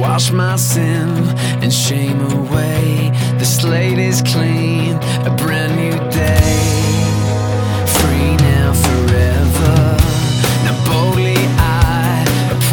wash my sin and shame away. The slate is clean, a brand new day.